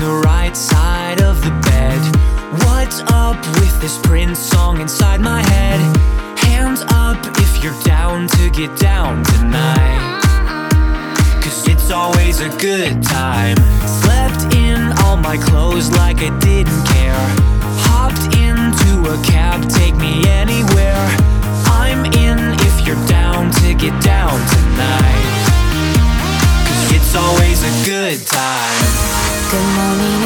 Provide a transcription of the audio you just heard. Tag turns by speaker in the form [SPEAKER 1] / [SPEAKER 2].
[SPEAKER 1] the right side of the bed. What's up with this Prince song inside my head? Hands up if you're down to get down tonight, 'cause it's always a good time. Slept in all my clothes like I didn't care. Hopped into a cab, take me anywhere. I'm in if you're down to get down tonight, 'cause it's always a good time.
[SPEAKER 2] Good morning